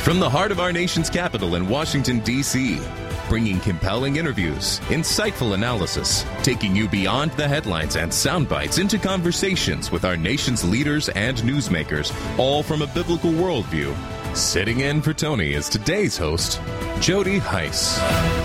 From the heart of our nation's capital in Washington, D.C., bringing compelling interviews, insightful analysis, taking you beyond the headlines and sound bites into conversations with our nation's leaders and newsmakers, all from a biblical worldview. Sitting in for Tony is today's host, Jody Heiss.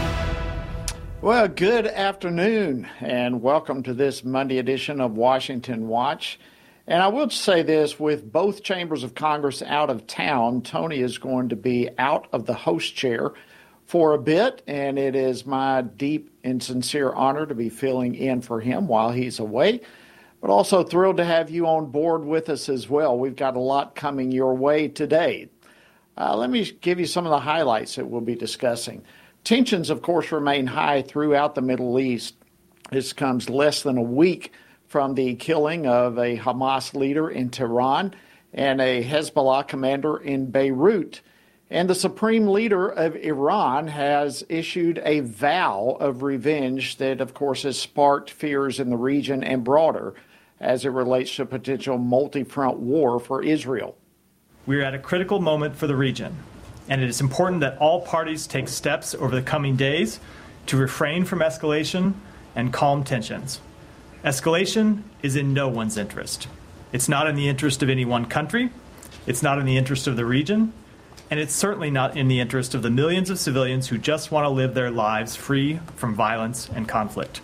Well, good afternoon, and welcome to this Monday edition of Washington Watch. And I will say this, with both chambers of Congress out of town, Tony is going to be out of the host chair for a bit, and it is my deep and sincere honor to be filling in for him while he's away, but also thrilled to have you on board with us as well. We've got a lot coming your way today. Let me give you some of the highlights that we'll be discussing. Tensions, of course, remain high throughout the Middle East. This comes less than a week from the killing of a Hamas leader in Tehran and a Hezbollah commander in Beirut. And the supreme leader of Iran has issued a vow of revenge that, of course, has sparked fears in the region and broader as it relates to a potential multi-front war for Israel. We are at a critical moment for the region, and it is important that all parties take steps over the coming days to refrain from escalation and calm tensions. Escalation is in no one's interest. It's not in the interest of any one country, it's not in the interest of the region, and it's certainly not in the interest of the millions of civilians who just want to live their lives free from violence and conflict.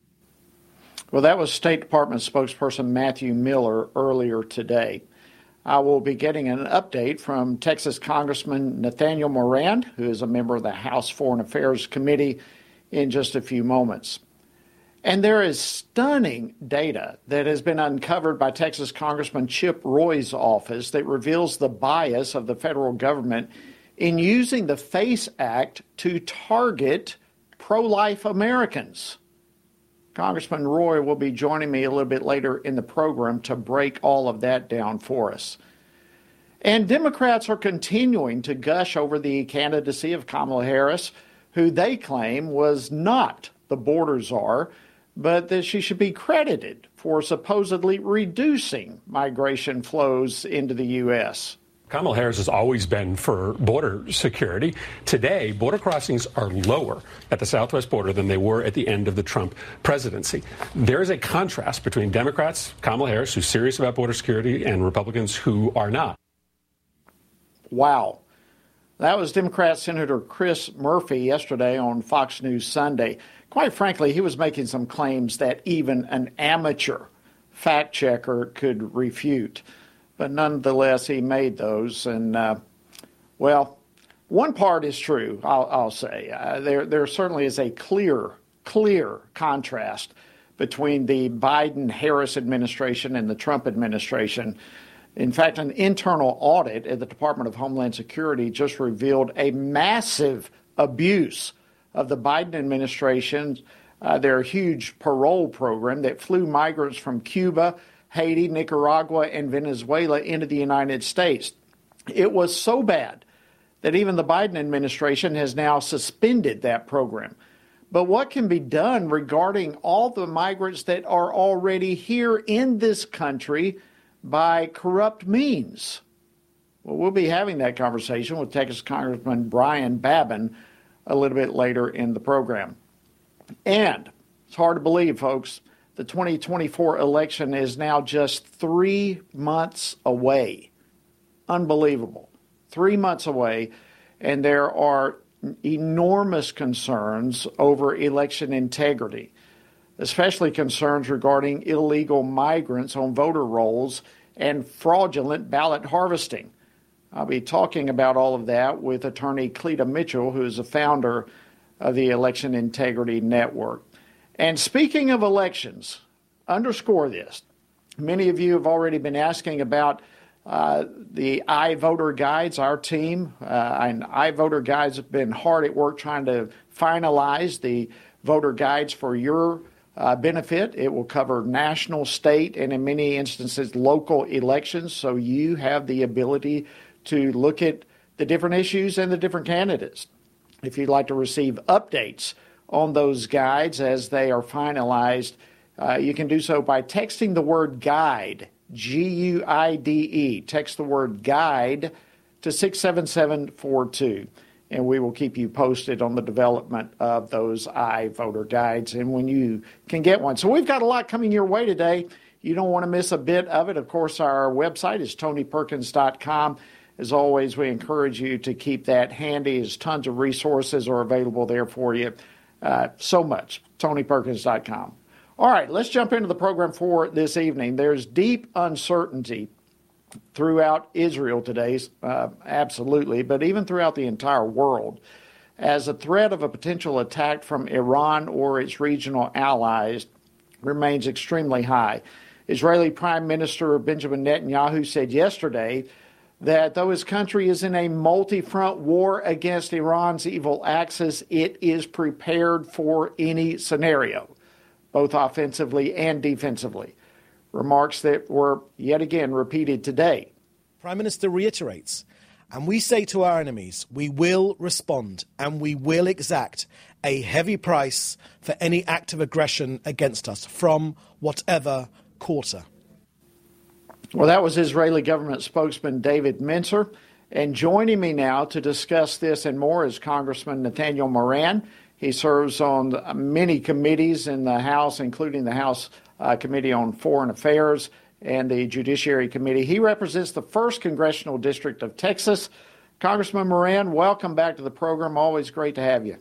Well, that was State Department spokesperson Matthew Miller earlier today. I will be getting an update from Texas Congressman Nathaniel Moran, who is a member of the House Foreign Affairs Committee, in just a few moments. And there is stunning data that has been uncovered by Texas Congressman Chip Roy's office that reveals the bias of the federal government in using the FACE Act to target pro-life Americans. Congressman Roy will be joining me a little bit later in the program to break all of that down for us. And Democrats are continuing to gush over the candidacy of Kamala Harris, who they claim was not the border czar, but that she should be credited for supposedly reducing migration flows into the U.S. Kamala Harris has always been for border security. Today, border crossings are lower at the southwest border than they were at the end of the Trump presidency. There is a contrast between Democrats, Kamala Harris, who's serious about border security, and Republicans who are not. Wow. That was Democrat Senator Chris Murphy yesterday on Fox News Sunday. Quite frankly, he was making some claims that even an amateur fact checker could refute. But nonetheless, he made those. And, well, one part is true, I'll say. There certainly is a clear contrast between the Biden-Harris administration and the Trump administration. In fact, an internal audit at the Department of Homeland Security just revealed a massive abuse of the Biden administration, their huge parole program that flew migrants from Cuba, Haiti, Nicaragua, and Venezuela into the United States. It was so bad that even the Biden administration has now suspended that program. But what can be done regarding all the migrants that are already here in this country by corrupt means? Well, we'll be having that conversation with Texas Congressman Brian Babin a little bit later in the program. And it's hard to believe, folks, the 2024 election is now just 3 months away. Unbelievable. 3 months away, and there are enormous concerns over election integrity, especially concerns regarding illegal migrants on voter rolls and fraudulent ballot harvesting. I'll be talking about all of that with attorney Cleta Mitchell, who is the founder of the Election Integrity Network. And speaking of elections, underscore this. Many of you have already been asking about the iVoter Guides. Our team and iVoter Guides have been hard at work trying to finalize the voter guides for your benefit. It will cover national, state, and in many instances, local elections, so you have the ability to look at the different issues and the different candidates. If you'd like to receive updates on those guides as they are finalized, you can do so by texting the word GUIDE, G-U-I-D-E. Text the word GUIDE to 67742. And we will keep you posted on the development of those iVoter guides and when you can get one. So we've got a lot coming your way today. You don't want to miss a bit of it. Of course, our website is TonyPerkins.com. As always, we encourage you to keep that handy as tons of resources are available there for you. So much. TonyPerkins.com. All right, let's jump into the program for this evening. There's deep uncertainty throughout Israel today, absolutely, but even throughout the entire world, as a threat of a potential attack from Iran or its regional allies remains extremely high. Israeli Prime Minister Benjamin Netanyahu said yesterday that though his country is in a multi-front war against Iran's evil axis, it is prepared for any scenario, both offensively and defensively. Remarks that were yet again repeated today. Prime Minister reiterates, and we say to our enemies, we will respond and we will exact a heavy price for any act of aggression against us from whatever quarter. Well, that was Israeli government spokesman David Mencer. And joining me now to discuss this and more is Congressman Nathaniel Moran. He serves on many committees in the House, including the House Committee on Foreign Affairs and the Judiciary Committee. He represents the 1st Congressional District of Texas. Congressman Moran, welcome back to the program. Always great to have you.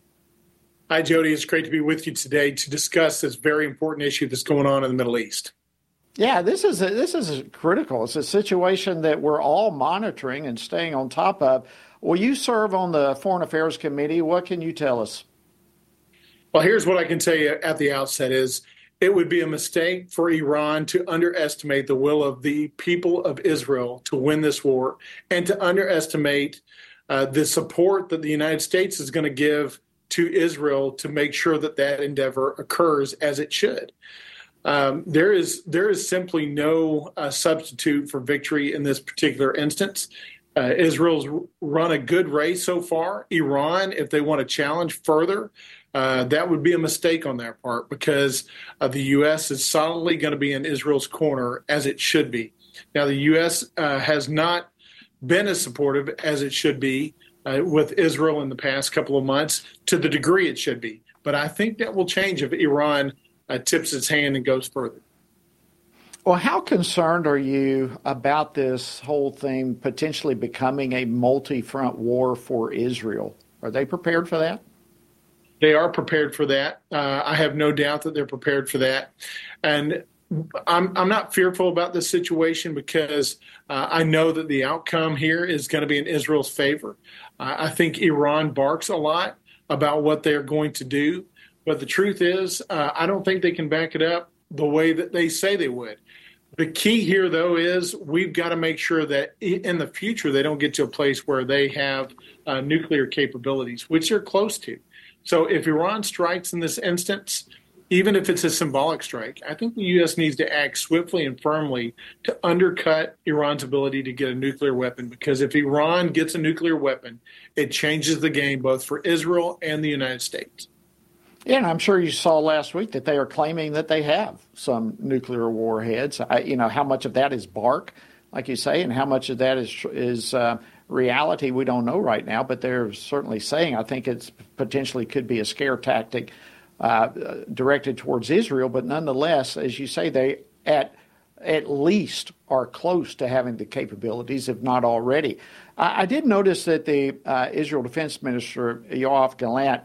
Hi, Jody. It's great to be with you today to discuss this very important issue that's going on in the Middle East. Yeah, this is critical. It's a situation that we're all monitoring and staying on top of. Well, you serve on the Foreign Affairs Committee. What can you tell us? Well, here's what I can tell you at the outset is it would be a mistake for Iran to underestimate the will of the people of Israel to win this war and to underestimate the support that the United States is going to give to Israel to make sure that that endeavor occurs as it should. There is simply no substitute for victory in this particular instance. Israel's run a good race so far. Iran, if they want to challenge further, that would be a mistake on their part because the U.S. is solidly going to be in Israel's corner as it should be. Now, the U.S. Has not been as supportive as it should be with Israel in the past couple of months to the degree it should be. But I think that will change if Iran tips its hand and goes further. Well, how concerned are you about this whole thing potentially becoming a multi-front war for Israel? Are they prepared for that? They are prepared for that. I have no doubt that they're prepared for that. And I'm not fearful about this situation because I know that the outcome here is going to be in Israel's favor. I think Iran barks a lot about what they're going to do. But the truth is, I don't think they can back it up the way that they say they would. The key here, though, is we've got to make sure that in the future they don't get to a place where they have nuclear capabilities, which they're close to. So if Iran strikes in this instance, even if it's a symbolic strike, I think the U.S. needs to act swiftly and firmly to undercut Iran's ability to get a nuclear weapon. Because if Iran gets a nuclear weapon, it changes the game both for Israel and the United States. Yeah, and I'm sure you saw last week that they are claiming that they have some nuclear warheads. How much of that is bark, like you say, and how much of that is reality, we don't know right now. But they're certainly saying, I think it's potentially could be a scare tactic directed towards Israel. But nonetheless, as you say, they at least are close to having the capabilities, if not already. I did notice that the Israel Defense Minister, Yoav Gallant,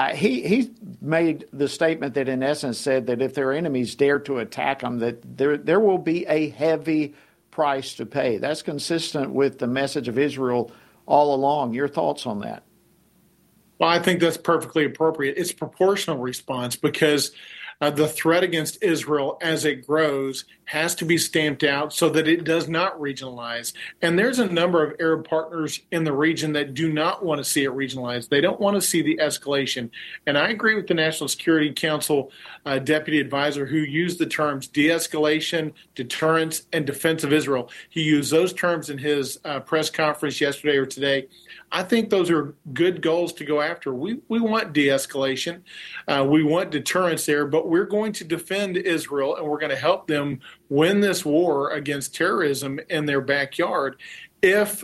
he made the statement that in essence said that if their enemies dare to attack them, that there will be a heavy price to pay. That's consistent with the message of Israel all along. Your thoughts on that? Well, I think that's perfectly appropriate. It's a proportional response because the threat against Israel as it grows has to be stamped out so that it does not regionalize. And there's a number of Arab partners in the region that do not want to see it regionalized. They don't want to see the escalation. And I agree with the National Security Council deputy advisor who used the terms de-escalation, deterrence, and defense of Israel. He used those terms in his press conference yesterday or today. I think those are good goals to go after. We want de-escalation. We want deterrence there, but we're going to defend Israel and we're going to help them win this war against terrorism in their backyard. if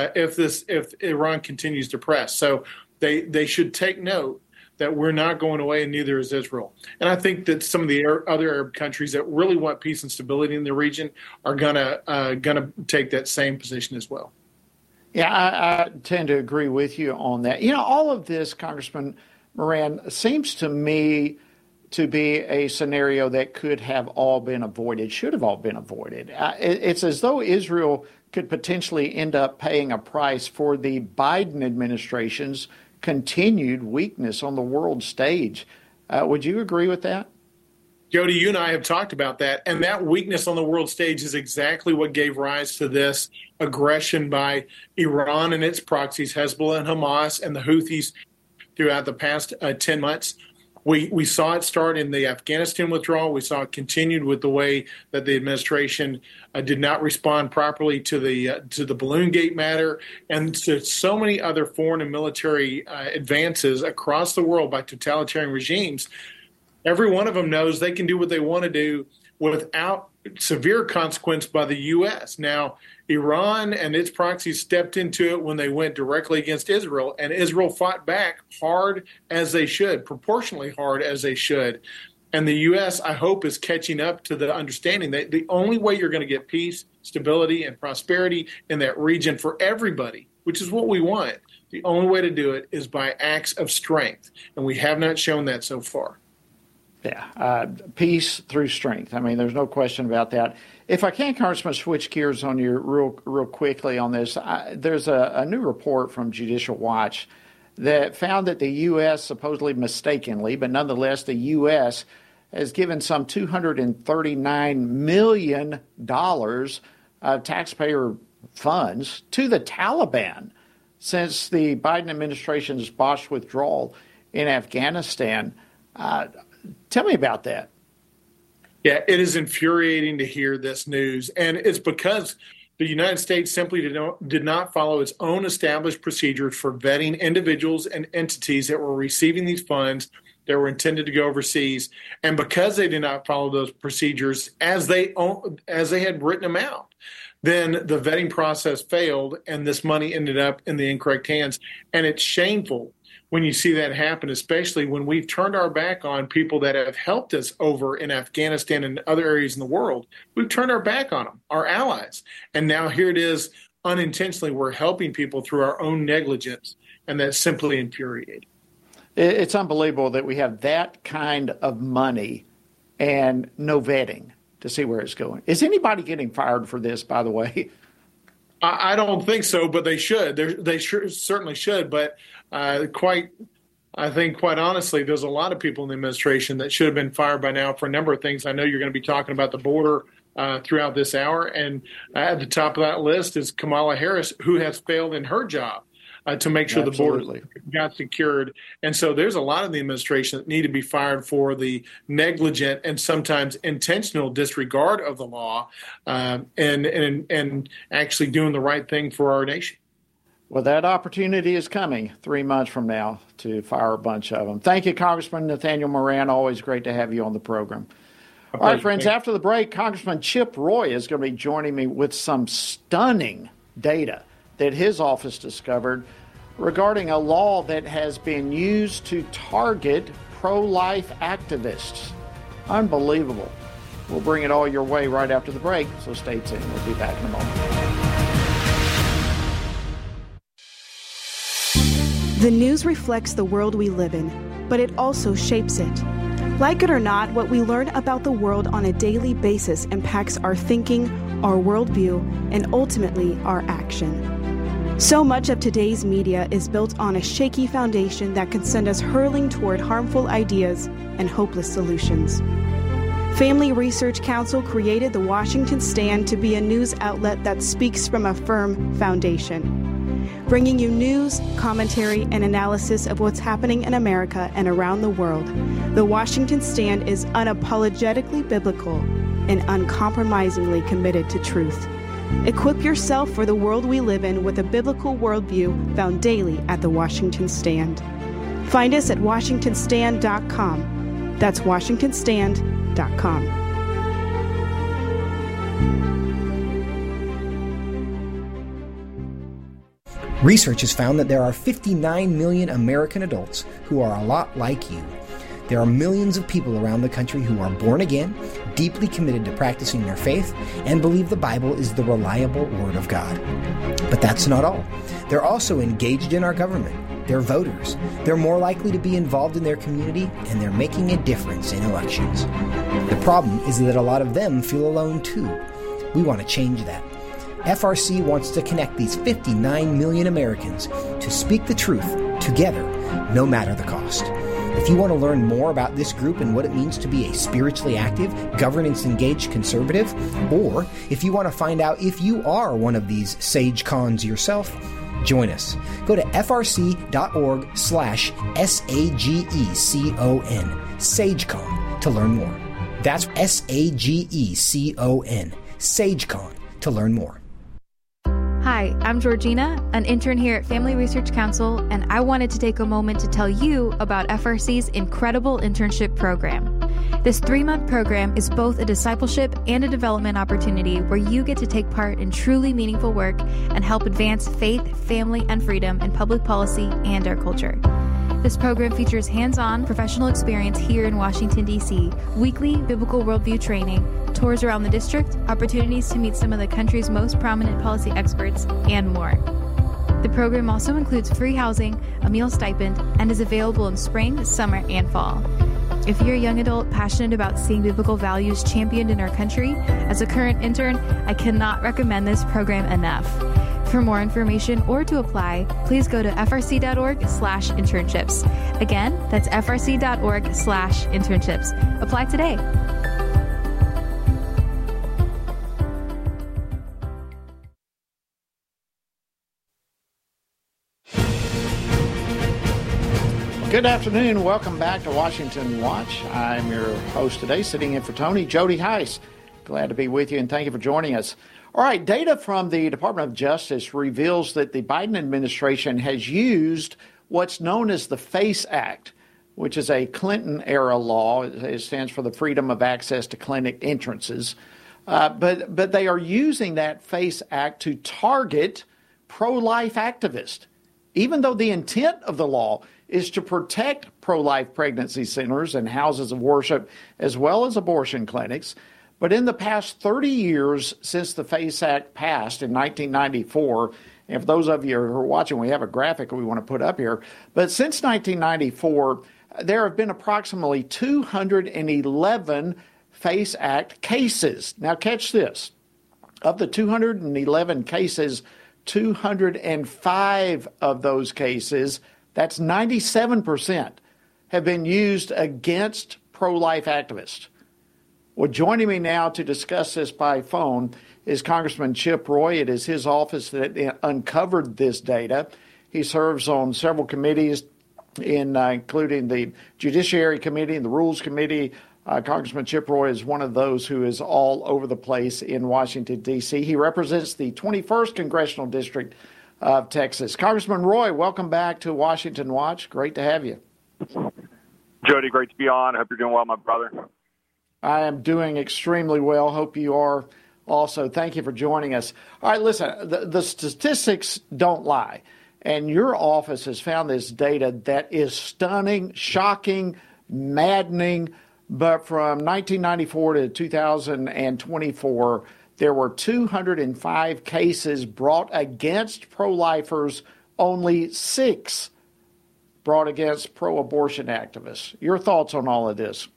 Iran continues to press. So they should take note that we're not going away, and neither is Israel. And I think that some of the other Arab countries that really want peace and stability in the region are gonna take that same position as well. Yeah, I tend to agree with you on that. You know, all of this, Congressman Moran, seems to me to be a scenario that could have all been avoided, should have all been avoided. It's as though Israel could potentially end up paying a price for the Biden administration's continued weakness on the world stage. Would you agree with that? Jody, you and I have talked about that, and that weakness on the world stage is exactly what gave rise to this aggression by Iran and its proxies, Hezbollah and Hamas and the Houthis throughout the past 10 months. We saw it start in the Afghanistan withdrawal. We saw it continued with the way that the administration did not respond properly to the Balloon Gate matter, and to so many other foreign and military advances across the world by totalitarian regimes. Every one of them knows they can do what they want to do without severe consequence by the U.S. Now, Iran and its proxies stepped into it when they went directly against Israel, and Israel fought back hard as they should, proportionally hard as they should. And the U.S., I hope, is catching up to the understanding that the only way you're going to get peace, stability, and prosperity in that region for everybody, which is what we want, the only way to do it is by acts of strength. And we have not shown that so far. Yeah, peace through strength. I mean, there's no question about that. If I can, Congressman, switch gears on you real quickly on this. There's a new report from Judicial Watch that found that the U.S., supposedly mistakenly, but nonetheless, the U.S. has given some $239 million of taxpayer funds to the Taliban since the Biden administration's botched withdrawal in Afghanistan. Tell me about that. Yeah, it is infuriating to hear this news. And it's because the United States simply did not follow its own established procedures for vetting individuals and entities that were receiving these funds that were intended to go overseas. And because they did not follow those procedures as they had written them out, then the vetting process failed and this money ended up in the incorrect hands. And it's shameful when you see that happen, especially when we've turned our back on people that have helped us over in Afghanistan and other areas in the world. We've turned our back on them, our allies. And now here it is, unintentionally, we're helping people through our own negligence. And that's simply infuriating. It's unbelievable that we have that kind of money and no vetting to see where it's going. Is anybody getting fired for this, by the way? I don't think so, but they should. They certainly should. But I think quite honestly, there's a lot of people in the administration that should have been fired by now for a number of things. I know you're going to be talking about the border throughout this hour. And at the top of that list is Kamala Harris, who has failed in her job to make sure Absolutely. The border got secured. And so there's a lot of the administration that need to be fired for the negligent and sometimes intentional disregard of the law and actually doing the right thing for our nation. Well, that opportunity is coming 3 months from now to fire a bunch of them. Thank you, Congressman Nathaniel Moran. Always great to have you on the program. All right, friends, after the break, Congressman Chip Roy is going to be joining me with some stunning data that his office discovered regarding a law that has been used to target pro-life activists. Unbelievable. We'll bring it all your way right after the break, so stay tuned. We'll be back in a moment. The news reflects the world we live in, but it also shapes it. Like it or not, what we learn about the world on a daily basis impacts our thinking, our worldview, and ultimately our action. So much of today's media is built on a shaky foundation that can send us hurling toward harmful ideas and hopeless solutions. Family Research Council created the Washington Stand to be a news outlet that speaks from a firm foundation, bringing you news, commentary, and analysis of what's happening in America and around the world. The Washington Stand is unapologetically biblical and uncompromisingly committed to truth. Equip yourself for the world we live in with a biblical worldview found daily at the Washington Stand. Find us at WashingtonStand.com. That's WashingtonStand.com. Research has found that there are 59 million American adults who are a lot like you. There are millions of people around the country who are born again, deeply committed to practicing their faith, and believe the Bible is the reliable Word of God. But that's not all. They're also engaged in our government. They're voters. They're more likely to be involved in their community, and they're making a difference in elections. The problem is that a lot of them feel alone too. We want to change that. FRC wants to connect these 59 million Americans to speak the truth together, no matter the cost. If you want to learn more about this group and what it means to be a spiritually active, governance-engaged conservative, or if you want to find out if you are one of these sage cons yourself, join us. Go to frc.org/SAGECON, SageCon, to learn more. That's SAGECON, SageCon, to learn more. Hi, I'm Georgina, an intern here at Family Research Council, and I wanted to take a moment to tell you about FRC's incredible internship program. This 3-month program is both a discipleship and a development opportunity where you get to take part in truly meaningful work and help advance faith, family, and freedom in public policy and our culture. This program features hands-on professional experience here in Washington, D.C., weekly biblical worldview training, tours around the district, opportunities to meet some of the country's most prominent policy experts, and more. The program also includes free housing, a meal stipend, and is available in spring, summer, and fall. If you're a young adult passionate about seeing biblical values championed in our country, as a current intern, I cannot recommend this program enough. For more information or to apply, please go to frc.org/internships. Again, that's frc.org/internships. Apply today. Good afternoon. Welcome back to Washington Watch. I'm your host today, sitting in for Tony, Jody Heiss. Glad to be with you, and thank you for joining us. All right, data from the Department of Justice reveals that the Biden administration has used what's known as the FACE Act, which is a Clinton-era law. It stands for the Freedom of Access to Clinic Entrances. But they are using that FACE Act to target pro-life activists, even though the intent of the law is to protect pro-life pregnancy centers and houses of worship, as well as abortion clinics. But in the past 30 years since the FACE Act passed in 1994, and for those of you who are watching, we have a graphic we want to put up here. But since 1994, there have been approximately 211 FACE Act cases. Now catch this. Of the 211 cases, 205 of those cases, that's 97%, have been used against pro-life activists. Well, joining me now to discuss this by phone is Congressman Chip Roy. It is his office that uncovered this data. He serves on several committees, including the Judiciary Committee and the Rules Committee. Congressman Chip Roy is one of those who is all over the place in Washington, D.C. He represents the 21st Congressional District of Texas. Congressman Roy, welcome back to Washington Watch. Great to have you. Jody, great to be on. I hope you're doing well, my brother. I am doing extremely well. Hope you are also. Thank you for joining us. All right, listen, the statistics don't lie. And your office has found this data that is stunning, shocking, maddening. But from 1994 to 2024, there were 205 cases brought against pro-lifers, only 6 brought against pro-abortion activists. Your thoughts on all of this?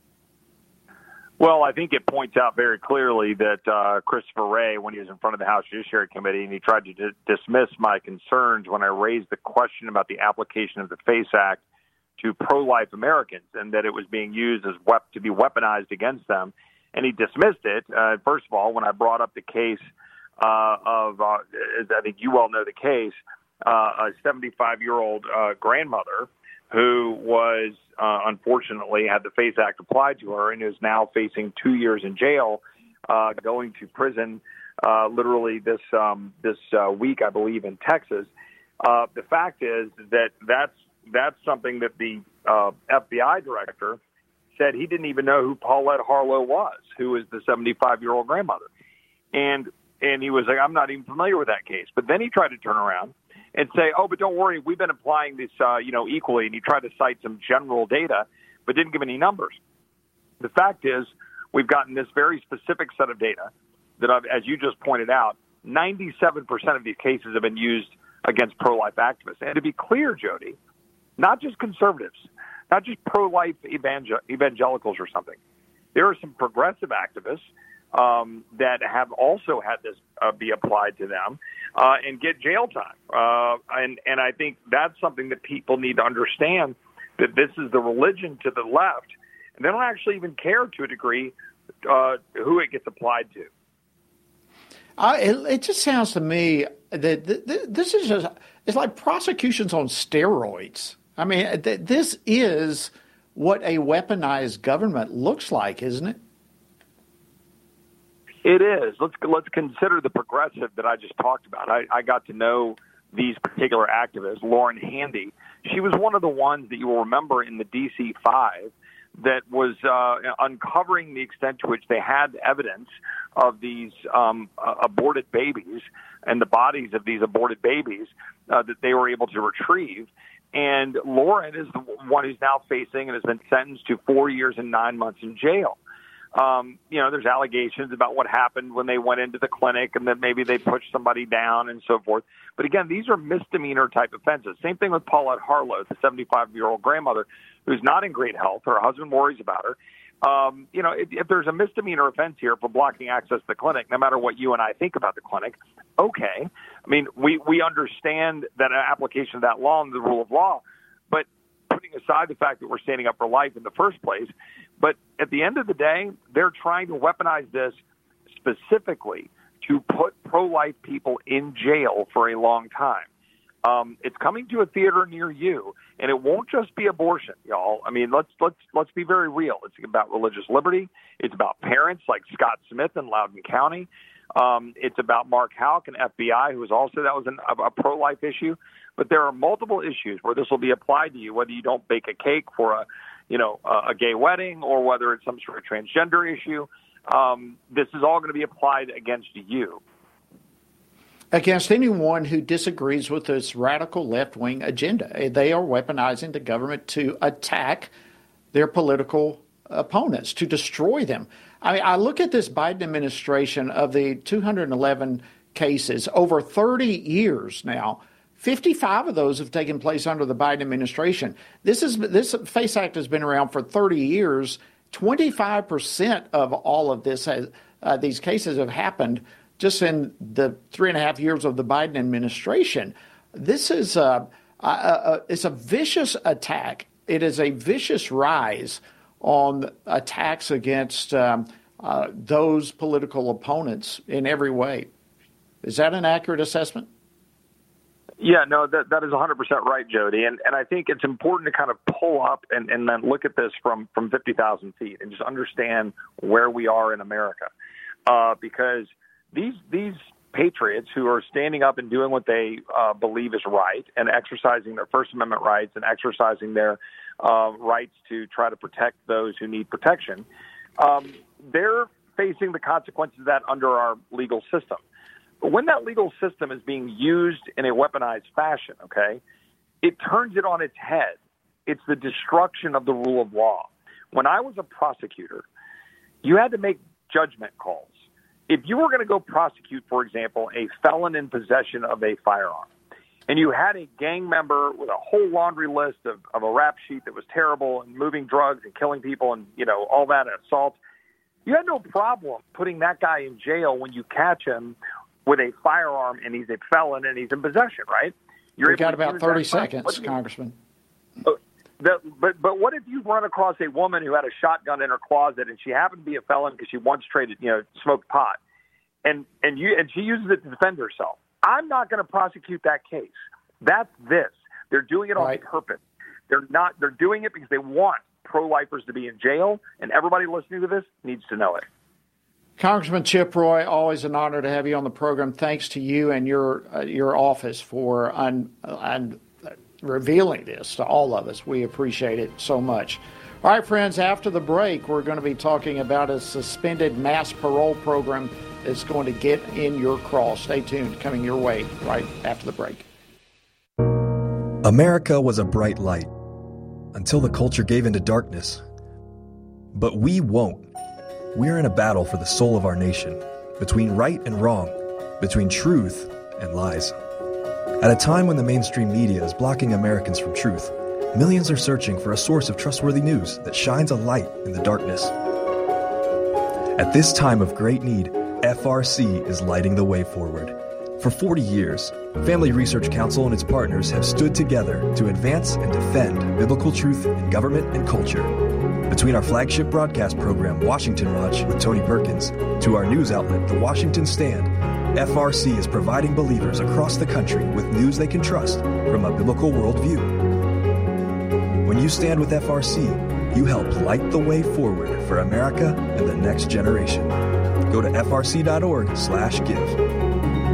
Well, I think it points out very clearly that Christopher Wray, when he was in front of the House Judiciary Committee, and he tried to dismiss my concerns when I raised the question about the application of the FACE Act to pro-life Americans and that it was being used as to be weaponized against them. And he dismissed it, first of all, when I brought up the case as I think you well know the case, a 75-year-old grandmother who was unfortunately had the FACE Act applied to her and is now facing 2 years in jail, going to prison literally this week, I believe, in Texas. The fact is that that's something that the FBI director said he didn't even know who Paulette Harlow was, who is the 75-year-old grandmother. And he was like, I'm not even familiar with that case. But then he tried to turn around and say, oh, but don't worry, we've been applying this, equally, and you try to cite some general data, but didn't give any numbers. The fact is, we've gotten this very specific set of data that, as you just pointed out, 97% of these cases have been used against pro-life activists. And to be clear, Jody, not just conservatives, not just pro-life evangelicals or something. There are some progressive activists that have also had this be applied to them and get jail time. And I think that's something that people need to understand, that this is the religion to the left, and they don't actually even care to a degree who it gets applied to. It just sounds to me that this is it's like prosecutions on steroids. I mean, this is what a weaponized government looks like, isn't it? It is. Let's consider the progressive that I just talked about. I got to know these particular activists, Lauren Handy. She was one of the ones that you will remember in the DC-5 that was uncovering the extent to which they had evidence of these aborted babies and the bodies of these aborted babies that they were able to retrieve. And Lauren is the one who's now facing and has been sentenced to 4 years and 9 months in jail. There's allegations about what happened when they went into the clinic and that maybe they pushed somebody down and so forth. But again, these are misdemeanor type offenses. Same thing with Paulette Harlow, the 75-year-old grandmother who's not in great health. Her husband worries about her. If there's a misdemeanor offense here for blocking access to the clinic, no matter what you and I think about the clinic, okay. I mean, we understand that an application of that law and the rule of law, but putting aside the fact that we're standing up for life in the first place, but at the end of the day, they're trying to weaponize this specifically to put pro-life people in jail for a long time. It's coming to a theater near you, and it won't just be abortion, y'all. I mean, let's be very real. It's about religious liberty. It's about parents like Scott Smith in Loudoun County. It's about Mark Houck and FBI, who was also, that was a pro-life issue. But there are multiple issues where this will be applied to you, whether you don't bake a cake for a gay wedding or whether it's some sort of transgender issue. This is all going to be applied against you. Against anyone who disagrees with this radical left-wing agenda. They are weaponizing the government to attack their political opponents, to destroy them. I mean, I look at this Biden administration of the 211 cases over 30 years now. 55 of those have taken place under the Biden administration. This FACE Act has been around for 30 years. 25% of all of this these cases have happened just in the 3.5 years of the Biden administration. This is it's a vicious attack. It is a vicious rise on attacks against those political opponents in every way. Is that an accurate assessment? Yeah, no, that is 100% right, Jody. And I think it's important to kind of pull up and then look at this from 50,000 feet and just understand where we are in America. Because these patriots who are standing up and doing what they believe is right and exercising their First Amendment rights and exercising their rights to try to protect those who need protection, they're facing the consequences of that under our legal system. But when that legal system is being used in a weaponized fashion, okay, it turns it on its head. It's the destruction of the rule of law. When I was a prosecutor, you had to make judgment calls. If you were going to go prosecute, for example, a felon in possession of a firearm, and you had a gang member with a whole laundry list of a rap sheet that was terrible and moving drugs and killing people and, all that and assault, you had no problem putting that guy in jail when you catch him with a firearm and he's a felon and he's in possession, right? We've got about 30 seconds, Congressman. But what if you run across a woman who had a shotgun in her closet and she happened to be a felon because she once smoked pot, and she uses it to defend herself? I'm not going to prosecute that case. That's this. They're doing it on purpose. They're doing it because they want pro-lifers to be in jail, and everybody listening to this needs to know it. Congressman Chip Roy, always an honor to have you on the program. Thanks to you and your office for revealing this to all of us. We appreciate it so much. All right, friends, after the break, we're going to be talking about a suspended mass parole program that's going to get in your craw. Stay tuned, coming your way right after the break. America was a bright light until the culture gave into darkness. But we won't. We're in a battle for the soul of our nation, between right and wrong, between truth and lies. At a time when the mainstream media is blocking Americans from truth, millions are searching for a source of trustworthy news that shines a light in the darkness. At this time of great need, FRC is lighting the way forward. For 40 years, Family Research Council and its partners have stood together to advance and defend biblical truth in government and culture. Between our flagship broadcast program, Washington Watch with Tony Perkins, to our news outlet, The Washington Stand, FRC is providing believers across the country with news they can trust from a biblical worldview. When you stand with FRC, you help light the way forward for America and the next generation. Go to frc.org/give.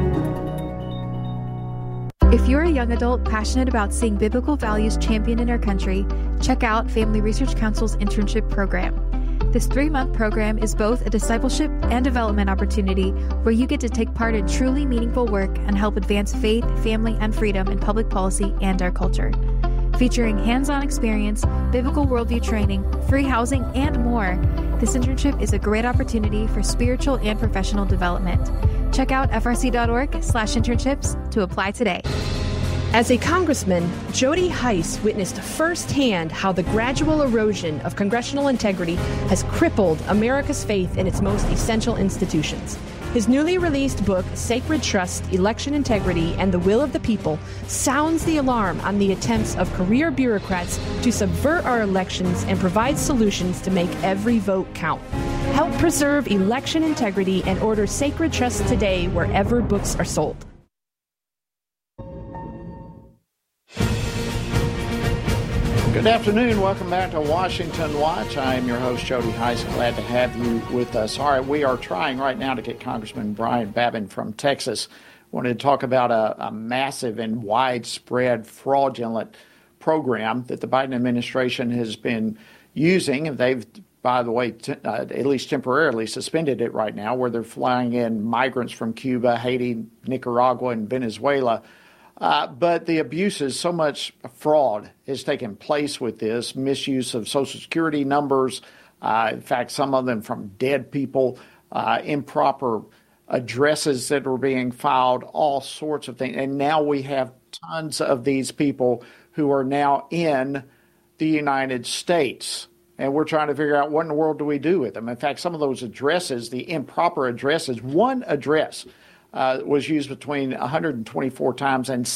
If you're a young adult passionate about seeing biblical values championed in our country, check out Family Research Council's internship program. This 3-month program is both a discipleship and development opportunity where you get to take part in truly meaningful work and help advance faith, family, and freedom in public policy and our culture. Featuring hands-on experience, biblical worldview training, free housing, and more, this internship is a great opportunity for spiritual and professional development. Check out frc.org/internships to apply today. As a congressman, Jody Hice witnessed firsthand how the gradual erosion of congressional integrity has crippled America's faith in its most essential institutions. His newly released book, Sacred Trust, Election Integrity, and the Will of the People, sounds the alarm on the attempts of career bureaucrats to subvert our elections and provide solutions to make every vote count. Help preserve election integrity and order Sacred Trust today wherever books are sold. Good afternoon. Welcome back to Washington Watch. I am your host, Jody Hice. Glad to have you with us. All right, we are trying right now to get Congressman Brian Babin from Texas. Wanted to talk about a massive and widespread fraudulent program that the Biden administration has been using. They've, by the way, at least temporarily suspended it right now, where they're flying in migrants from Cuba, Haiti, Nicaragua, and Venezuela. But the abuses, so much fraud has taken place with this, misuse of Social Security numbers, in fact, some of them from dead people, improper addresses that are being filed, all sorts of things. And now we have tons of these people who are now in the United States. And we're trying to figure out what in the world do we do with them. In fact, some of those addresses, the improper addresses, one address was used between 124 times and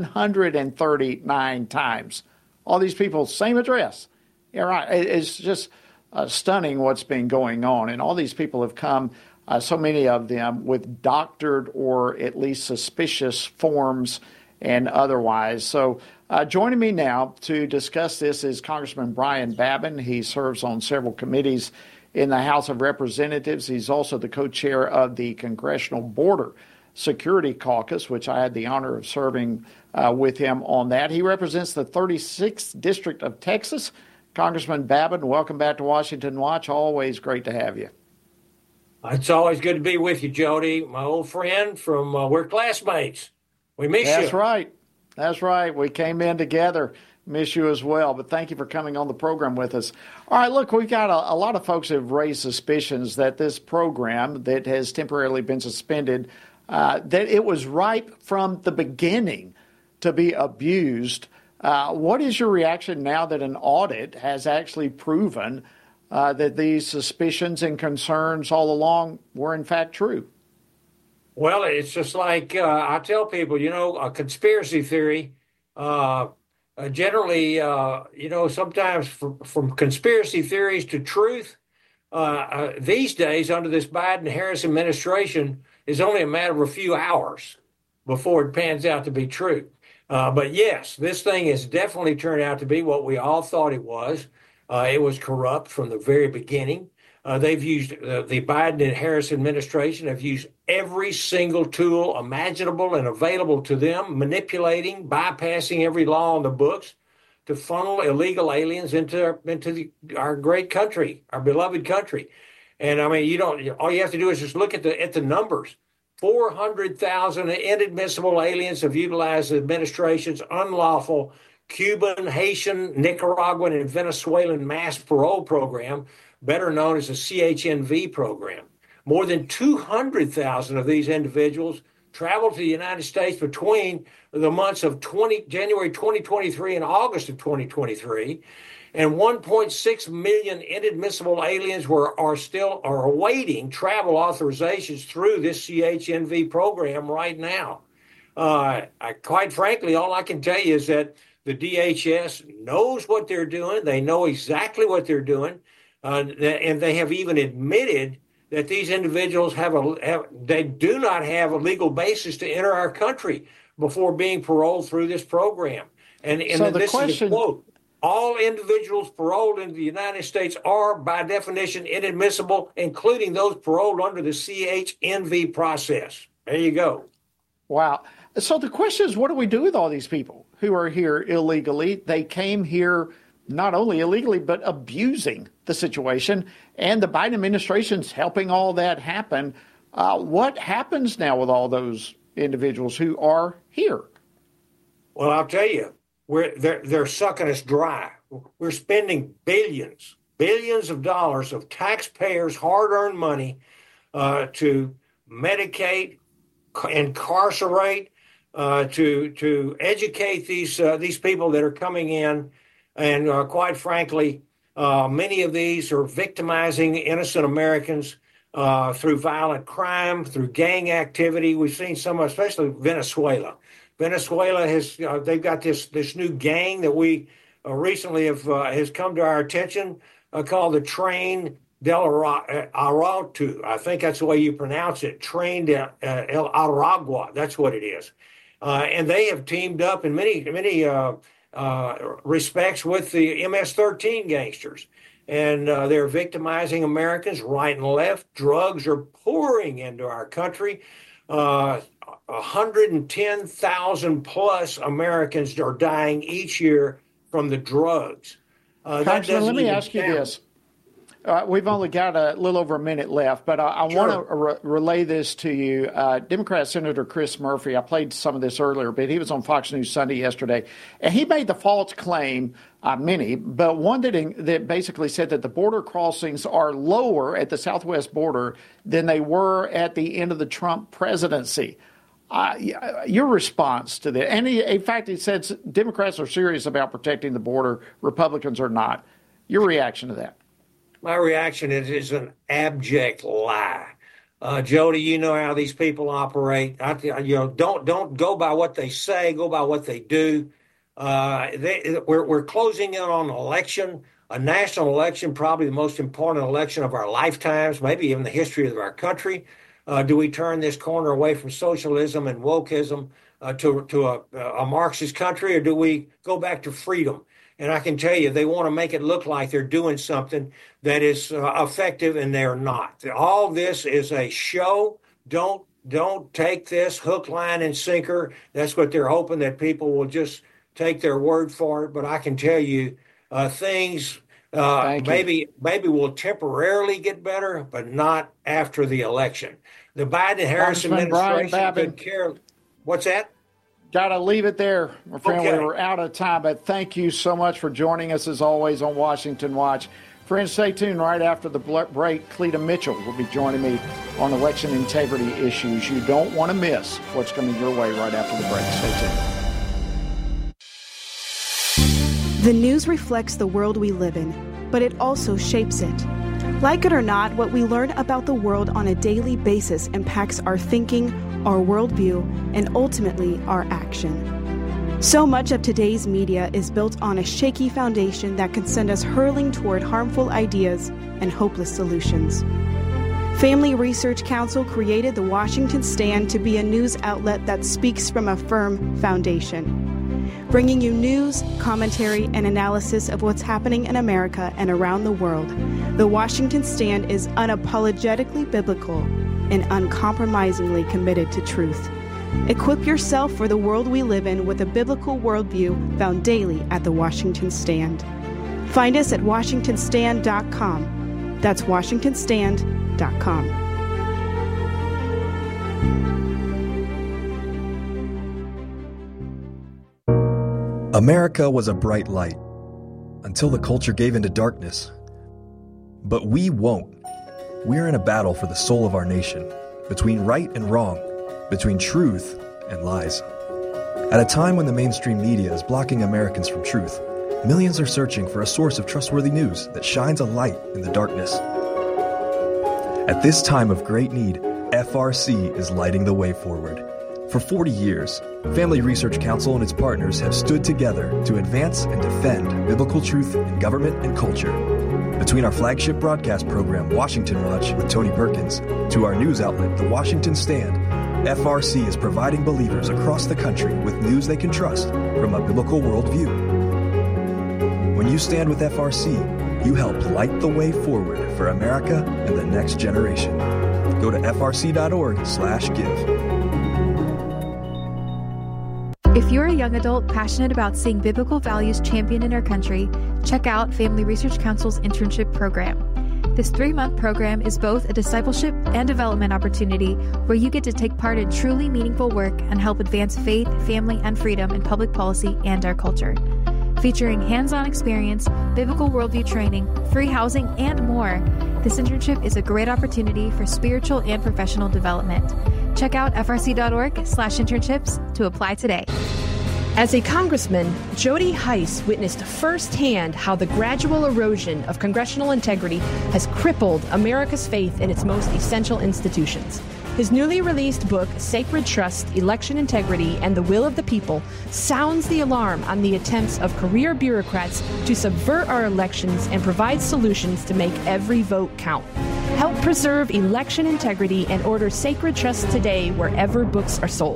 739 times. All these people, same address. Yeah, right. It's just stunning what's been going on. And all these people have come, so many of them, with doctored or at least suspicious forms and otherwise. So joining me now to discuss this is Congressman Brian Babin. He serves on several committees in the House of Representatives. He's also the co-chair of the Congressional Border Security Caucus, which I had the honor of serving with him on that. He represents the 36th District of Texas. Congressman Babin, welcome back to Washington Watch. Always great to have you. It's always good to be with you, Jody, my old friend from we're classmates. We miss you. That's right. That's right. We came in together. Miss you as well, but thank you for coming on the program with us. All right, look, we've got a lot of folks who have raised suspicions that this program that has temporarily been suspended, that it was ripe from the beginning to be abused. What is your reaction now that an audit has actually proven that these suspicions and concerns all along were in fact true? Well, it's just like I tell people, a conspiracy theory, generally, sometimes from conspiracy theories to truth, these days under this Biden-Harris administration is only a matter of a few hours before it pans out to be true. But yes, this thing has definitely turned out to be what we all thought it was. It was corrupt from the very beginning. They've used the Biden and Harris administration have used every single tool imaginable and available to them, manipulating, bypassing every law on the books to funnel illegal aliens into our great country, our beloved country. And I mean, all you have to do is just look at the numbers. 400,000 inadmissible aliens have utilized the administration's unlawful Cuban, Haitian, Nicaraguan, and Venezuelan mass parole program, better known as the CHNV program. More than 200,000 of these individuals traveled to the United States between the months of January 2023 and August of 2023. And 1.6 million inadmissible aliens are awaiting travel authorizations through this CHNV program right now. Quite frankly, all I can tell you is that the DHS knows what they're doing. They know exactly what they're doing, and they have even admitted that these individuals they do not have a legal basis to enter our country before being paroled through this program. And so this is a quote. All individuals paroled into the United States are, by definition, inadmissible, including those paroled under the CHNV process. There you go. Wow. So the question is, what do we do with all these people who are here illegally? They came here not only illegally, but abusing the situation, and the Biden administration's helping all that happen. What happens now with all those individuals who are here? Well, I'll tell you. They're sucking us dry. We're spending billions of dollars of taxpayers' hard-earned money to medicate, incarcerate, to educate these people that are coming in, and quite frankly, many of these are victimizing innocent Americans through violent crime, through gang activity. We've seen some, especially Venezuela. Venezuela they've got this new gang that we recently has come to our attention called the Tren del Aragua. I think that's the way you pronounce it. Tren del Aragua. That's what it is. And they have teamed up in many respects with the MS-13 gangsters. And they're victimizing Americans right and left. Drugs are pouring into our country. 110,000 plus Americans are dying each year from the drugs. Congressman, let me ask you this. We've only got a little over a minute left, but I want to relay this to you. Democrat Senator Chris Murphy, I played some of this earlier, but he was on Fox News Sunday yesterday, and he made the false claim, but one that basically said that the border crossings are lower at the southwest border than they were at the end of the Trump presidency. Your response to that? And in fact, he said Democrats are serious about protecting the border, Republicans are not. Your reaction to that? My reaction is an abject lie. Jody, you know how these people operate. Don't go by what they say, go by what they do. We're closing in on an election, a national election, probably the most important election of our lifetimes, maybe even the history of our country. Do we turn this corner away from socialism and wokeism to a Marxist country, or do we go back to freedom? And I can tell you, they want to make it look like they're doing something that is effective, and they're not. All this is a show. Don't take this hook, line, and sinker. That's what they're hoping, that people will just take their word for it. But I can tell you, things maybe will temporarily get better, but not after the election. The Biden-Harris administration could care. What's that? Got to leave it there, my friend. Okay. We're out of time, but thank you so much for joining us, as always, on Washington Watch. Friends, stay tuned. Right after the break, Cleta Mitchell will be joining me on election integrity issues. You don't want to miss what's coming your way right after the break. Stay tuned. The news reflects the world we live in, but it also shapes it. Like it or not, what we learn about the world on a daily basis impacts our thinking, our worldview, and ultimately our action. So much of today's media is built on a shaky foundation that can send us hurling toward harmful ideas and hopeless solutions. Family Research Council created the Washington Stand to be a news outlet that speaks from a firm foundation, bringing you news, commentary, and analysis of what's happening in America and around the world. The Washington Stand is unapologetically biblical and uncompromisingly committed to truth. Equip yourself for the world we live in with a biblical worldview found daily at the Washington Stand. Find us at WashingtonStand.com. That's WashingtonStand.com. America was a bright light until the culture gave into darkness. But we won't. We're in a battle for the soul of our nation, between right and wrong, between truth and lies. At a time when the mainstream media is blocking Americans from truth, millions are searching for a source of trustworthy news that shines a light in the darkness. At this time of great need, FRC is lighting the way forward. For 40 years, Family Research Council and its partners have stood together to advance and defend biblical truth in government and culture. Between our flagship broadcast program, Washington Watch with Tony Perkins, to our news outlet, The Washington Stand, FRC is providing believers across the country with news they can trust from a biblical worldview. When you stand with FRC, you help light the way forward for America and the next generation. Go to frc.org/give. If you're a young adult passionate about seeing biblical values championed in our country, check out Family Research Council's internship program. This 3-month program is both a discipleship and development opportunity where you get to take part in truly meaningful work and help advance faith, family, and freedom in public policy and our culture. Featuring hands-on experience, biblical worldview training, free housing, and more, this internship is a great opportunity for spiritual and professional development. Check out frc.org/internships to apply today. As a congressman, Jody Hice witnessed firsthand how the gradual erosion of congressional integrity has crippled America's faith in its most essential institutions. His newly released book, Sacred Trust, Election Integrity, and the Will of the People, sounds the alarm on the attempts of career bureaucrats to subvert our elections and provide solutions to make every vote count. Help preserve election integrity and order Sacred Trust today wherever books are sold.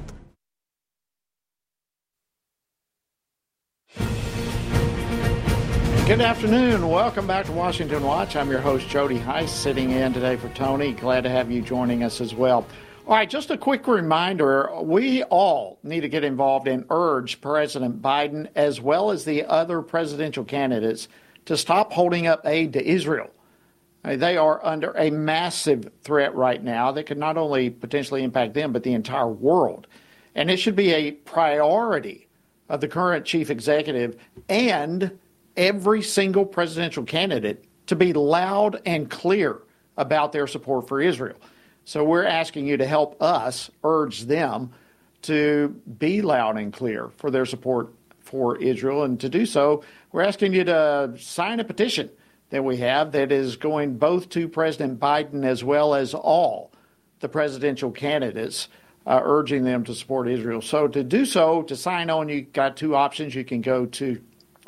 Good afternoon. Welcome back to Washington Watch. I'm your host, Jody Hice, sitting in today for Tony. Glad to have you joining us as well. All right, just a quick reminder, we all need to get involved and urge President Biden, as well as the other presidential candidates, to stop holding up aid to Israel. They are under a massive threat right now that could not only potentially impact them, but the entire world. And it should be a priority of the current chief executive and every single presidential candidate to be loud and clear about their support for Israel. So we're asking you to help us urge them to be loud and clear for their support for Israel. And to do so, we're asking you to sign a petition that we have that is going both to President Biden as well as all the presidential candidates, urging them to support Israel. So to do so, to sign on, you've got two options. You can go to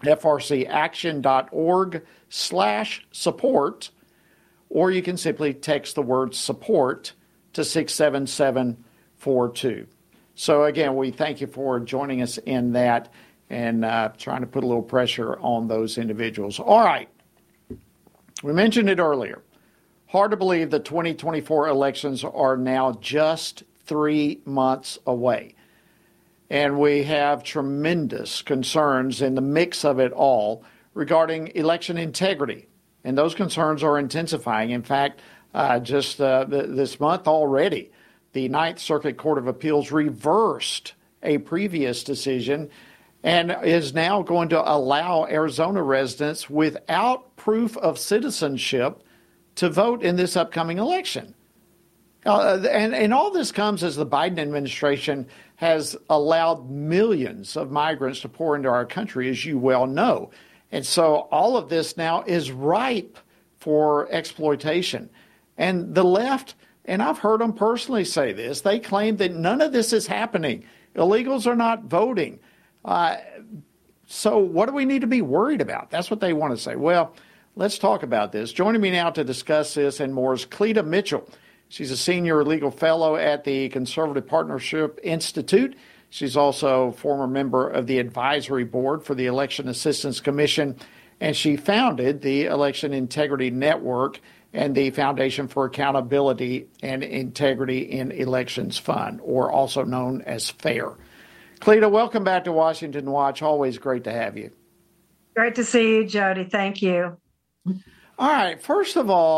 frcaction.org/support, or you can simply text the word support to 67742. So again, we thank you for joining us in that and trying to put a little pressure on those individuals. All right. We mentioned it earlier. Hard to believe the 2024 elections are now just 3 months away. And we have tremendous concerns in the mix of it all regarding election integrity. And those concerns are intensifying. In fact, this month already, the Ninth Circuit Court of Appeals reversed a previous decision and is now going to allow Arizona residents without proof of citizenship to vote in this upcoming election. And all this comes as the Biden administration has allowed millions of migrants to pour into our country, as you well know. And so all of this now is ripe for exploitation. And the left, and I've heard them personally say this, they claim that none of this is happening. Illegals are not voting. So what do we need to be worried about? That's what they want to say. Well, let's talk about this. Joining me now to discuss this and more is Cleta Mitchell. She's a senior legal fellow at the Conservative Partnership Institute. She's also a former member of the advisory board for the Election Assistance Commission, and she founded the Election Integrity Network and the Foundation for Accountability and Integrity in Elections Fund, or also known as FAIR. Cleta, welcome back to Washington Watch. Always great to have you. Great to see you, Jody. Thank you. All right. First of all,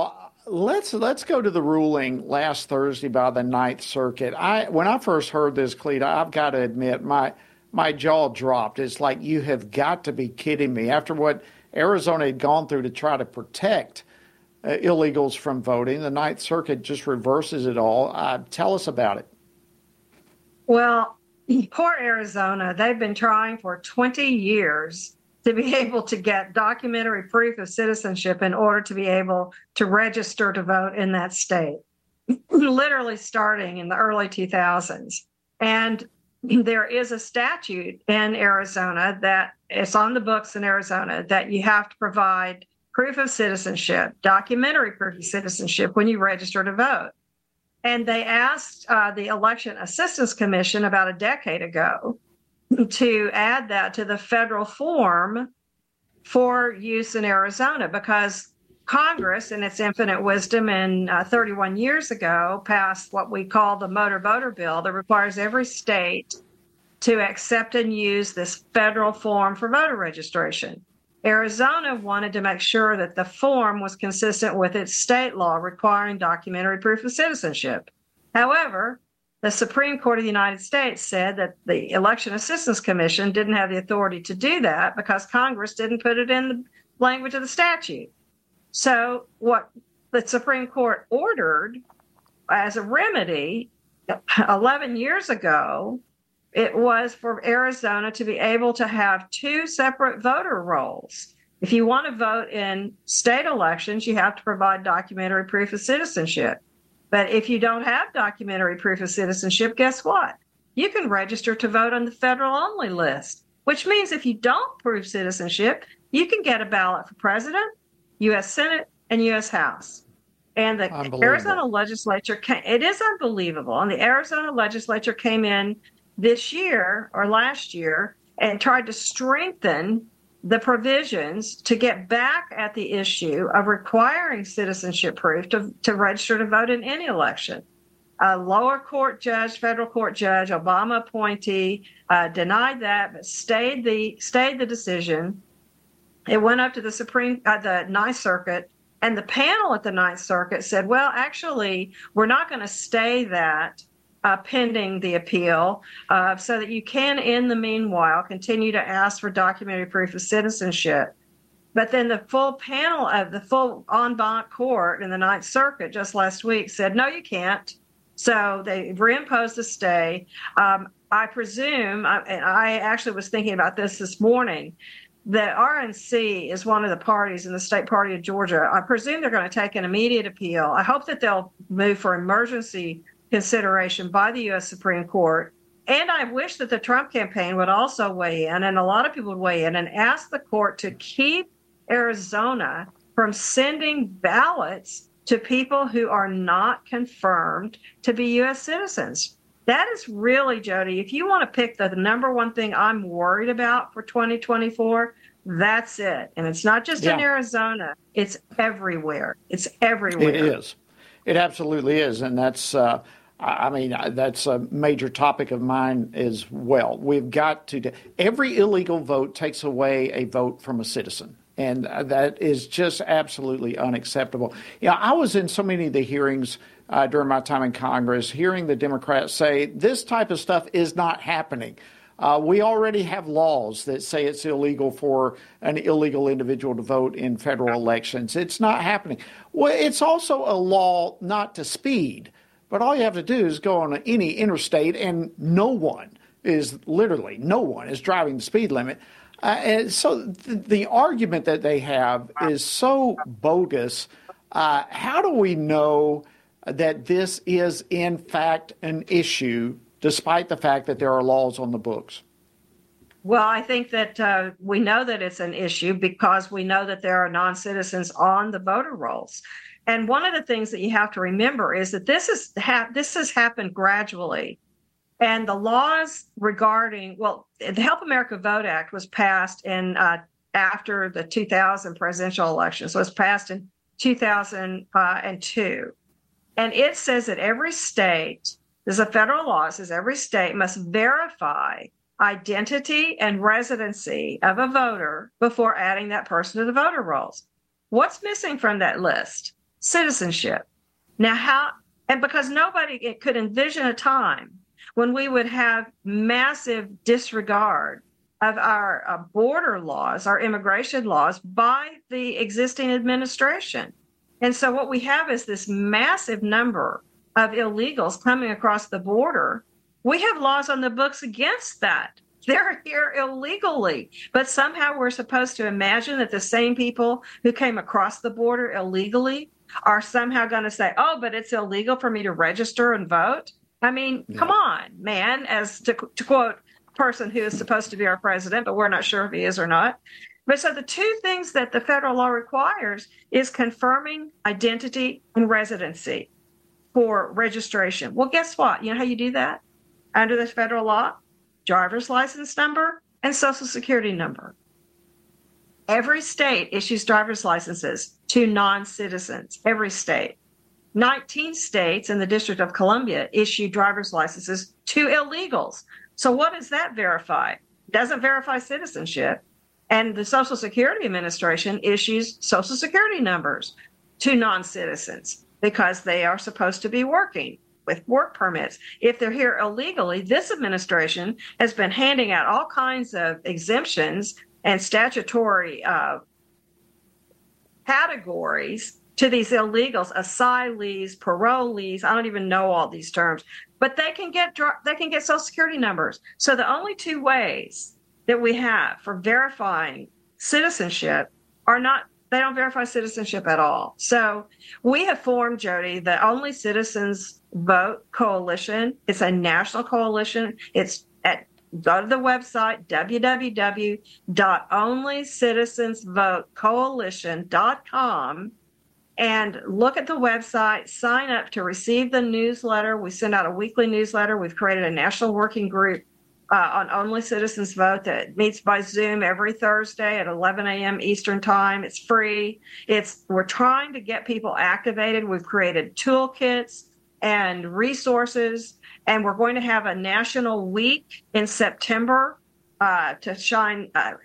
let's go to the ruling last Thursday by the Ninth Circuit. When I first heard this, Cleta, I've got to admit my jaw dropped. It's like, you have got to be kidding me. After what Arizona had gone through to try to protect illegals from voting, the Ninth Circuit just reverses it all. Tell us about it. Well, poor Arizona. They've been trying for 20 years to be able to get documentary proof of citizenship in order to be able to register to vote in that state, literally starting in the early 2000s. And there is a statute in Arizona that it's on the books in Arizona that you have to provide proof of citizenship, documentary proof of citizenship when you register to vote. And they asked the Election Assistance Commission about a decade ago to add that to the federal form for use in Arizona, because Congress, in its infinite wisdom, 31 years ago, passed what we call the Motor Voter Bill that requires every state to accept and use this federal form for voter registration. Arizona wanted to make sure that the form was consistent with its state law requiring documentary proof of citizenship. However, the Supreme Court of the United States said that the Election Assistance Commission didn't have the authority to do that because Congress didn't put it in the language of the statute. So what the Supreme Court ordered as a remedy 11 years ago, it was for Arizona to be able to have two separate voter rolls. If you want to vote in state elections, you have to provide documentary proof of citizenship. But if you don't have documentary proof of citizenship, guess what? You can register to vote on the federal only list, which means if you don't prove citizenship, you can get a ballot for president, U.S. Senate, and U.S. House. And the Arizona legislature, it is unbelievable. And the Arizona legislature came in this year or last year and tried to strengthen the provisions to get back at the issue of requiring citizenship proof to register to vote in any election. A lower court judge, federal court judge, Obama appointee, denied that, but stayed the decision. It went up to the Ninth Circuit, and the panel at the Ninth Circuit said, well, actually, we're not going to stay that pending the appeal, so that you can, in the meanwhile, continue to ask for documentary proof of citizenship. But then the full panel of the full en banc court in the Ninth Circuit just last week said, no, you can't. So they reimposed the stay. I presume, and I actually was thinking about this morning, that RNC is one of the parties in the state party of Georgia. I presume they're going to take an immediate appeal. I hope that they'll move for emergency consideration by the U.S. Supreme Court. And I wish that the Trump campaign would also weigh in, and a lot of people would weigh in and ask the court to keep Arizona from sending ballots to people who are not confirmed to be U.S. citizens. That is really, Jody, if you want to pick the number one thing I'm worried about for 2024, that's it. And it's not just in Arizona. It's everywhere. It's everywhere. It is. It absolutely is. And that's, that's a major topic of mine as well. We've got to, every illegal vote takes away a vote from a citizen. And that is just absolutely unacceptable. I was in so many of the hearings during my time in Congress, hearing the Democrats say this type of stuff is not happening. We already have laws that say it's illegal for an illegal individual to vote in federal elections. It's not happening. Well, it's also a law not to speed, but all you have to do is go on any interstate and no one is driving the speed limit. And so the argument that they have is so bogus. How do we know that this is, in fact, an issue, despite the fact that there are laws on the books? Well, I think that we know that it's an issue because we know that there are non-citizens on the voter rolls. And one of the things that you have to remember is that this has happened gradually. And the laws regarding, the Help America Vote Act was passed in after the 2000 presidential election. So it was passed in 2002. And it says that every state, there's a federal law, it says every state must verify identity and residency of a voter before adding that person to the voter rolls. What's missing from that list? citizenship. Now, because nobody could envision a time when we would have massive disregard of our border laws, our immigration laws, by the existing administration. And so what we have is this massive number of illegals coming across the border. We have laws on the books against that. They're here illegally. But somehow we're supposed to imagine that the same people who came across the border illegally are somehow going to say, oh, but it's illegal for me to register and vote. I mean, come on, man, as to quote a person who is supposed to be our president, but we're not sure if he is or not. But so the two things that the federal law requires is confirming identity and residency for registration. Well, guess what? You know how you do that under the federal law? Driver's license number and social security number. Every state issues driver's licenses to non-citizens, every state. 19 states and the District of Columbia issue driver's licenses to illegals. So what does that verify? It doesn't verify citizenship. And the Social Security Administration issues social security numbers to non-citizens because they are supposed to be working with work permits. If they're here illegally, this administration has been handing out all kinds of exemptions and statutory categories to these illegals, asylees, parolees. I don't even know all these terms, but they can get social security numbers. So the only two ways that we have for verifying citizenship they don't verify citizenship at all. So we have formed, Jody, the Only Citizens Vote Coalition. It's a national coalition. Go to the website, www.onlycitizensvotecoalition.com, and look at the website, sign up to receive the newsletter. We send out a weekly newsletter. We've created a national working group on Only Citizens Vote that meets by Zoom every Thursday at 11 a.m. Eastern Time. It's free. We're trying to get people activated. We've created toolkits and resources, and we're going to have a national week in September to shine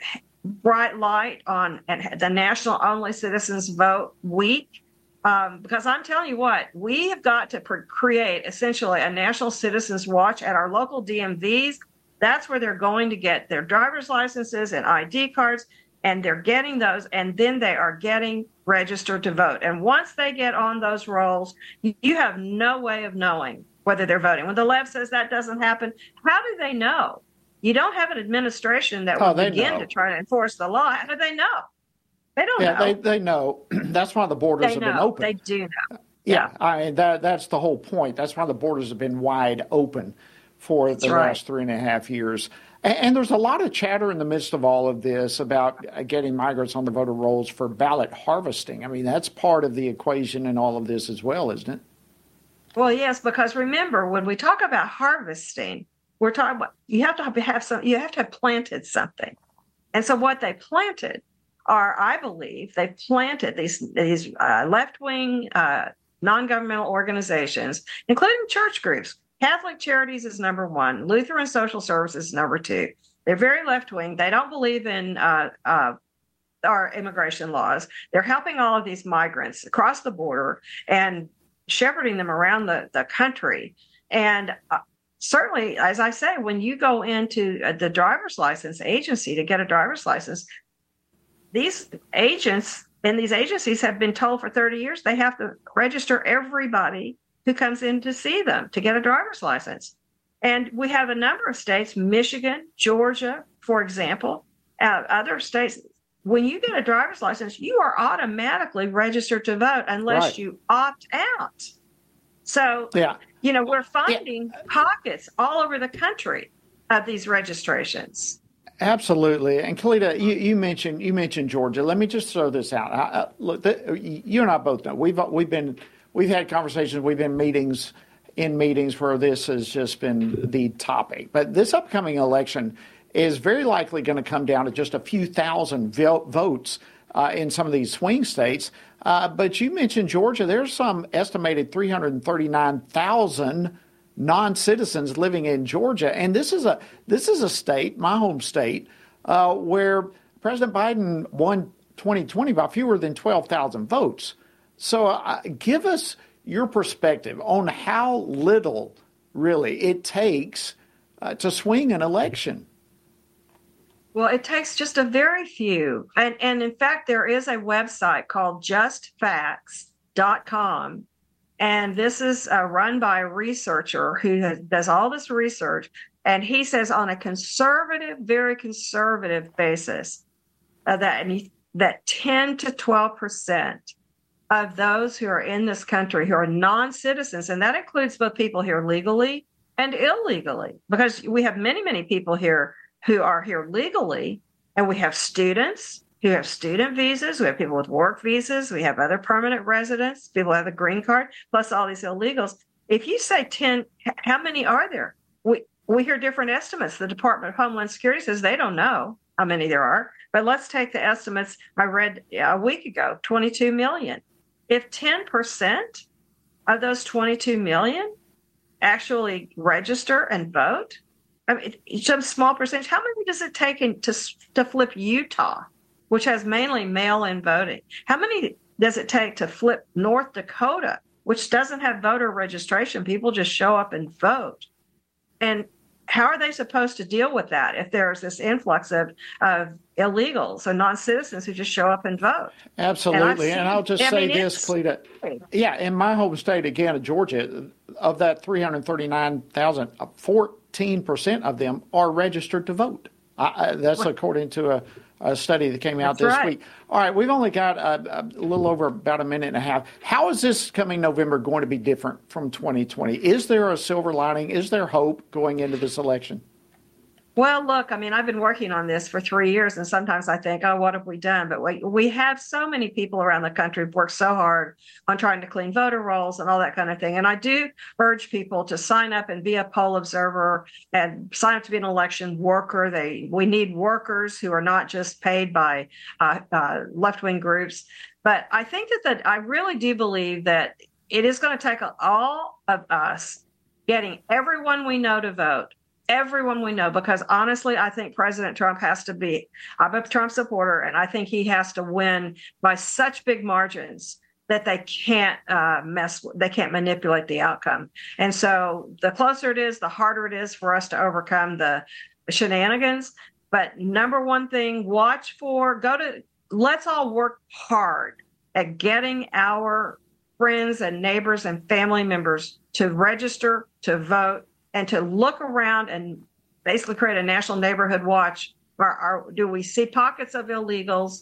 bright light on the National Only Citizens Vote Week. Because I'm telling you what, we have got to create essentially a National Citizens Watch at our local DMVs. That's where they're going to get their driver's licenses and ID cards, and they're getting those, and then they are getting registered to vote. And once they get on those rolls, you have no way of knowing whether they're voting. When the left says that doesn't happen, how do they know? You don't have an administration that will begin to try to enforce the law. How do they know? They don't know. They know. That's why the borders have been open. They do know. Yeah. I mean, that's the whole point. That's why the borders have been wide open for the last 3.5 years. And there's a lot of chatter in the midst of all of this about getting migrants on the voter rolls for ballot harvesting. I mean, that's part of the equation in all of this as well, isn't it? Well, yes, because remember, when we talk about harvesting, we're talking about you have to have planted something. And so what they planted I believe, they planted these left-wing non-governmental organizations, including church groups. Catholic Charities is number one. Lutheran Social Services is number two. They're very left-wing. They don't believe in our immigration laws. They're helping all of these migrants across the border and shepherding them around the country. And certainly, as I say, when you go into the driver's license agency to get a driver's license, these agents in these agencies have been told for 30 years they have to register everybody who comes in to see them to get a driver's license. And we have a number of states, Michigan, Georgia, for example, other states. When you get a driver's license, you are automatically registered to vote unless you opt out. So, we're finding pockets all over the country of these registrations. Absolutely. And Kalita, you mentioned Georgia. Let me just throw this out. Look, you and I both know we've had conversations. We've been in meetings where this has just been the topic. But this upcoming election is very likely going to come down to just a few thousand votes in some of these swing states. But you mentioned Georgia. There's some estimated 339,000 non-citizens living in Georgia, and this is a state, my home state, where President Biden won 2020 by fewer than 12,000 votes. So give us your perspective on how little, really, it takes to swing an election. Well, it takes just a very few. And in fact, there is a website called justfacts.com. And this is run by a researcher who does all this research. And he says on a conservative, very conservative basis, that 10 to 12% of those who are in this country who are non-citizens, and that includes both people here legally and illegally, because we have many, many people here who are here legally, and we have students who have student visas, we have people with work visas, we have other permanent residents, people who have a green card, plus all these illegals. If you say 10, how many are there? We hear different estimates. The Department of Homeland Security says they don't know how many there are, but let's take the estimates I read a week ago, 22 million. If 10% of those 22 million actually register and vote, I mean, some small percentage, how many does it take to flip Utah, which has mainly mail-in voting? How many does it take to flip North Dakota, which doesn't have voter registration? People just show up and vote. And how are they supposed to deal with that if there's this influx of illegals or non-citizens who just show up and vote? Absolutely. And I'll just say this, Cleta. Yeah, in my home state, again, of Georgia, of that 339,000, 14% of them are registered to vote. That's according to a study that came out this week. All right, we've only got a little over about a minute and a half. How is this coming November going to be different from 2020? Is there a silver lining? Is there hope going into this election? Well, look, I mean, I've been working on this for 3 years, and sometimes I think, oh, what have we done? But we have so many people around the country who've worked so hard on trying to clean voter rolls and all that kind of thing. And I do urge people to sign up and be a poll observer and sign up to be an election worker. We need workers who are not just paid by left-wing groups. But I think that I really do believe that it is going to take all of us getting everyone we know to vote. Everyone we know, because honestly, I think President Trump has to be, I'm a Trump supporter, and I think he has to win by such big margins that they can't they can't manipulate the outcome. And so the closer it is, the harder it is for us to overcome the shenanigans. But number one thing, let's all work hard at getting our friends and neighbors and family members to register, to vote, and to look around and basically create a national neighborhood watch. Do we see pockets of illegals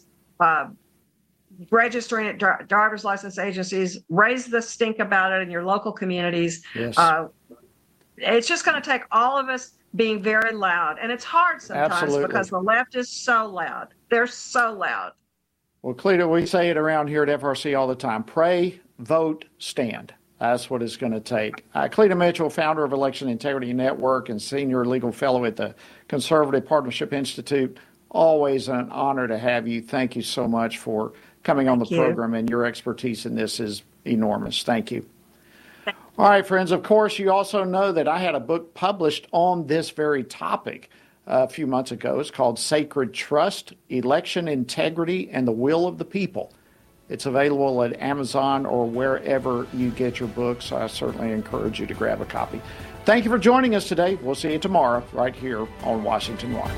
registering at driver's license agencies? Raise the stink about it in your local communities. Yes. It's just going to take all of us being very loud. And it's hard sometimes because the left is so loud. They're so loud. Well, Cleta, we say it around here at FRC all the time. Pray, vote, stand. That's what it's going to take. Cleta Mitchell, founder of Election Integrity Network and senior legal fellow at the Conservative Partnership Institute. Always an honor to have you. Thank you so much for coming on the program, and your expertise in this is enormous. Thank you. All right, friends, of course, you also know that I had a book published on this very topic a few months ago. It's called Sacred Trust, Election Integrity, and the Will of the People. It's available at Amazon or wherever you get your books. I certainly encourage you to grab a copy. Thank you for joining us today. We'll see you tomorrow right here on Washington Watch.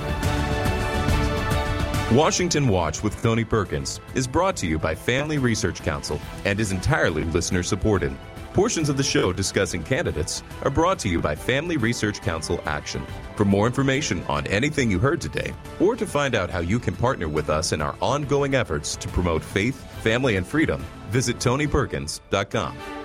Washington Watch with Tony Perkins is brought to you by Family Research Council and is entirely listener-supported. Portions of the show discussing candidates are brought to you by Family Research Council Action. For more information on anything you heard today, or to find out how you can partner with us in our ongoing efforts to promote faith, family, and freedom, visit TonyPerkins.com.